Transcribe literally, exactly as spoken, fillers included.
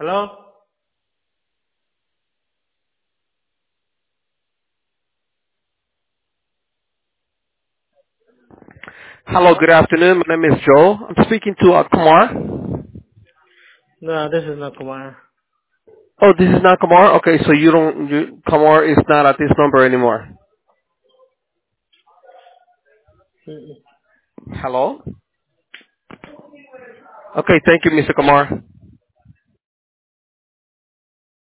Hello? Hello, good afternoon. My name is Joe. I'm speaking to uh, Kumar. No, this is not Kumar. Oh, this is not Kumar? Okay, so you don't, you, Kumar is not at this number anymore. Mm-mm. Hello? Okay, thank you, Mister Kumar.